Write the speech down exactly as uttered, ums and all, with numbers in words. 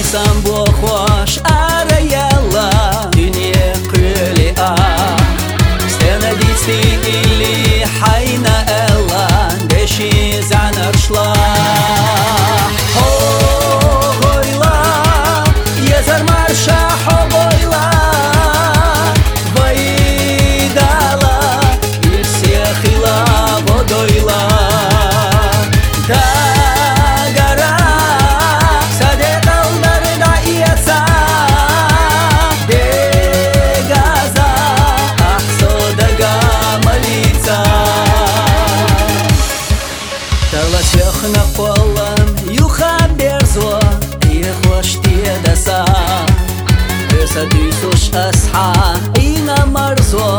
сам бохош араяла Дünye krili a Stena ditsti illi hayna ella Deshi zanar shla Ho goyla Yezar marsha ho goyla Vaidala Il sechila vodoyla Da на полом юха берзо يخوش تيدسا بسديسوش أصحى إنا مرزو